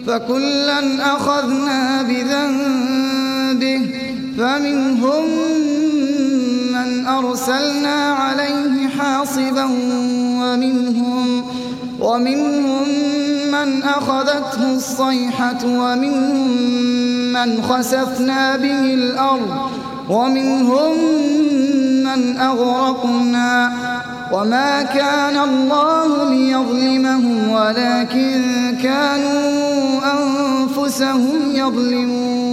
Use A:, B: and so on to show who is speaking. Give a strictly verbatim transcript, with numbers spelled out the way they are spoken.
A: فكلا أخذنا بذنبه فمنهم من أرسلنا عليه حاصبا ومنهم, ومنهم من أخذته الصيحة ومنهم من خسفنا به الأرض ومنهم من أغرقنا وما كان الله ليظلمهم ولكن كانوا أنفسهم يظلمون